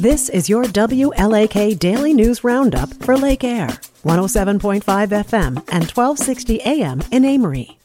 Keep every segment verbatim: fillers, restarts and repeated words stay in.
This is your W L A K Daily News Roundup for Lake Air, one oh seven point five F M and twelve sixty A M in Amory.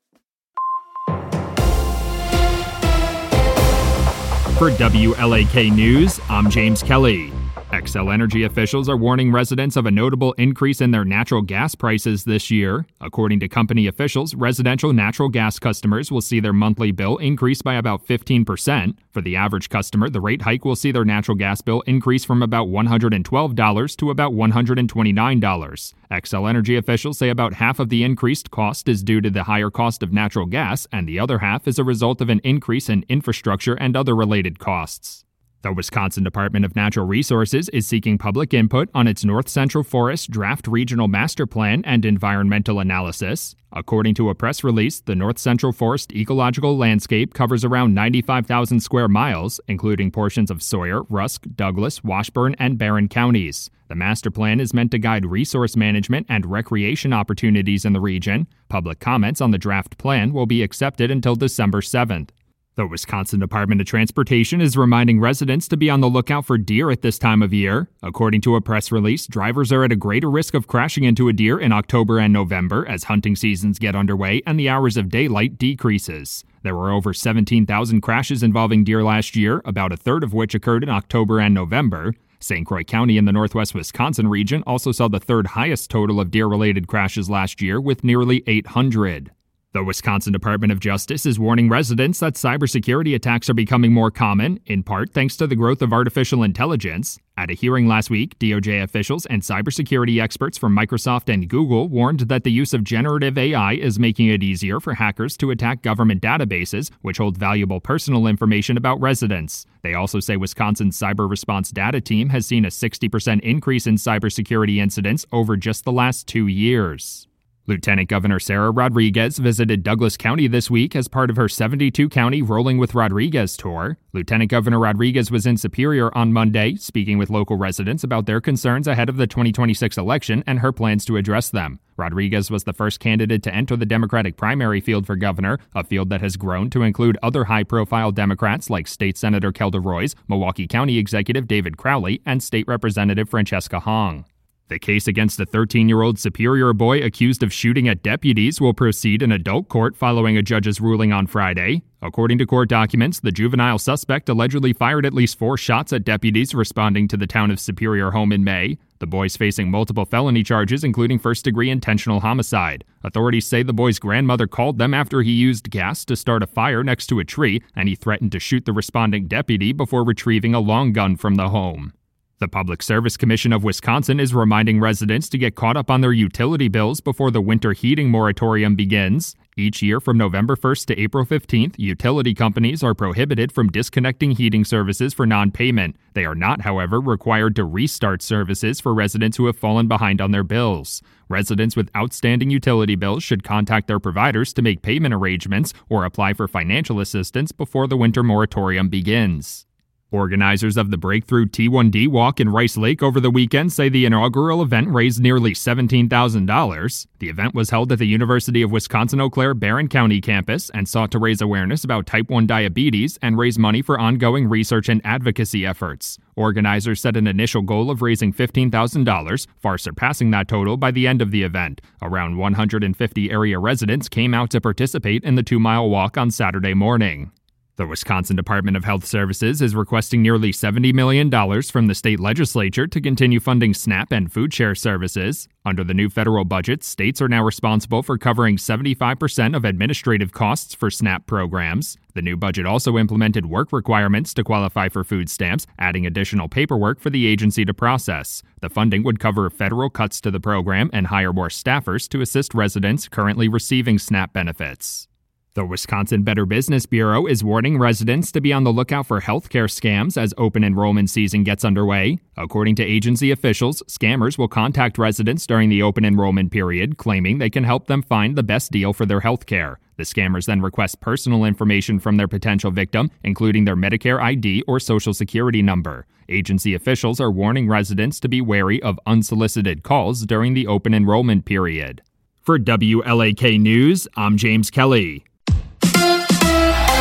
For W L A K News, I'm James Kelly. Xcel Energy officials are warning residents of a notable increase in their natural gas prices this year. According to company officials, residential natural gas customers will see their monthly bill increase by about fifteen percent. For the average customer, the rate hike will see their natural gas bill increase from about one hundred twelve dollars to about one hundred twenty-nine dollars. Xcel Energy officials say about half of the increased cost is due to the higher cost of natural gas, and the other half is a result of an increase in infrastructure and other related costs. The Wisconsin Department of Natural Resources is seeking public input on its North Central Forest Draft Regional Master Plan and environmental analysis. According to a press release, the North Central Forest ecological landscape covers around ninety-five thousand square miles, including portions of Sawyer, Rusk, Douglas, Washburn, and Barron counties. The master plan is meant to guide resource management and recreation opportunities in the region. Public comments on the draft plan will be accepted until December seventh. The Wisconsin Department of Transportation is reminding residents to be on the lookout for deer at this time of year. According to a press release, drivers are at a greater risk of crashing into a deer in October and November as hunting seasons get underway and the hours of daylight decreases. There were over seventeen thousand crashes involving deer last year, about a third of which occurred in October and November. Saint Croix County in the northwest Wisconsin region also saw the third highest total of deer-related crashes last year with nearly eight hundred. The Wisconsin Department of Justice is warning residents that cybersecurity attacks are becoming more common, in part thanks to the growth of artificial intelligence. At a hearing last week, D O J officials and cybersecurity experts from Microsoft and Google warned that the use of generative A I is making it easier for hackers to attack government databases, which hold valuable personal information about residents. They also say Wisconsin's Cyber Response Data Team has seen a sixty percent increase in cybersecurity incidents over just the last two years. Lieutenant Governor Sarah Rodriguez visited Douglas County this week as part of her seventy-two county Rolling with Rodriguez tour. Lieutenant Governor Rodriguez was in Superior on Monday, speaking with local residents about their concerns ahead of the twenty twenty-six election and her plans to address them. Rodriguez was the first candidate to enter the Democratic primary field for governor, a field that has grown to include other high-profile Democrats like State Senator Kelda Roys, Milwaukee County Executive David Crowley, and State Representative Francesca Hong. The case against the thirteen-year-old Superior boy accused of shooting at deputies will proceed in adult court following a judge's ruling on Friday. According to court documents, the juvenile suspect allegedly fired at least four shots at deputies responding to the town of Superior home in May. The boy's facing multiple felony charges, including first-degree intentional homicide. Authorities say the boy's grandmother called them after he used gas to start a fire next to a tree, and he threatened to shoot the responding deputy before retrieving a long gun from the home. The Public Service Commission of Wisconsin is reminding residents to get caught up on their utility bills before the winter heating moratorium begins. Each year from November first to April fifteenth, utility companies are prohibited from disconnecting heating services for non-payment. They are not, however, required to restart services for residents who have fallen behind on their bills. Residents with outstanding utility bills should contact their providers to make payment arrangements or apply for financial assistance before the winter moratorium begins. Organizers of the Breakthrough T one D Walk in Rice Lake over the weekend say the inaugural event raised nearly seventeen thousand dollars. The event was held at the University of Wisconsin-Eau Claire Barron County campus and sought to raise awareness about type one diabetes and raise money for ongoing research and advocacy efforts. Organizers set an initial goal of raising fifteen thousand dollars, far surpassing that total by the end of the event. Around one hundred fifty area residents came out to participate in the two-mile walk on Saturday morning. The Wisconsin Department of Health Services is requesting nearly seventy million dollars from the state legislature to continue funding SNAP and food share services. Under the new federal budget, states are now responsible for covering seventy-five percent of administrative costs for SNAP programs. The new budget also implemented work requirements to qualify for food stamps, adding additional paperwork for the agency to process. The funding would cover federal cuts to the program and hire more staffers to assist residents currently receiving SNAP benefits. The Wisconsin Better Business Bureau is warning residents to be on the lookout for healthcare scams as open enrollment season gets underway. According to agency officials, scammers will contact residents during the open enrollment period, claiming they can help them find the best deal for their healthcare. The scammers then request personal information from their potential victim, including their Medicare I D or Social Security number. Agency officials are warning residents to be wary of unsolicited calls during the open enrollment period. For W L A K News, I'm James Kelly.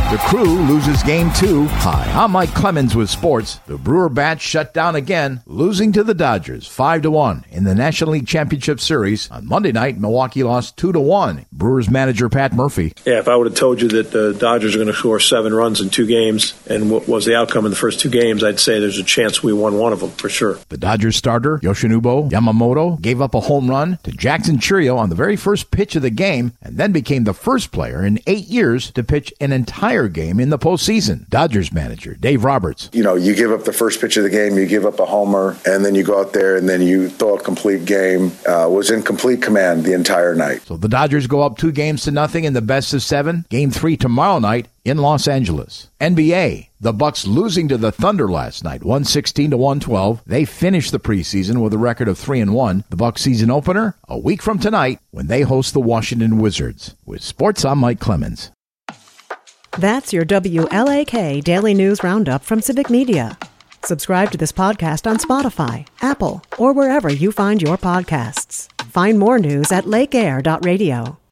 The Crew loses game two. Hi, I'm Mike Clemens with sports. The Brewer Bats shut down again, losing to the Dodgers five to one in the National League Championship Series. On Monday night, Milwaukee lost two to one. Brewers manager Pat Murphy. Yeah, if I would have told you that the Dodgers are going to score seven runs in two games and what was the outcome in the first two games, I'd say there's a chance we won one of them for sure. The Dodgers starter, Yoshinobu Yamamoto, gave up a home run to Jackson Chourio on the very first pitch of the game and then became the first player in eight years to pitch an entire game in the postseason. Dodgers manager Dave Roberts. You know, you give up the first pitch of the game, you give up a homer, and then you go out there and then you throw a complete game. Uh, was in complete command the entire night. So the Dodgers go up two games to nothing in the best of seven. Game three tomorrow night in Los Angeles. N B A. The Bucks losing to the Thunder last night, one sixteen to one twelve. They finished the preseason with a record of three and one. The Bucks season opener a week from tonight when they host the Washington Wizards. With sports, I'm Mike Clemens. That's your W L A K Daily News Roundup from Civic Media. Subscribe to this podcast on Spotify, Apple, or wherever you find your podcasts. Find more news at lake air dot radio.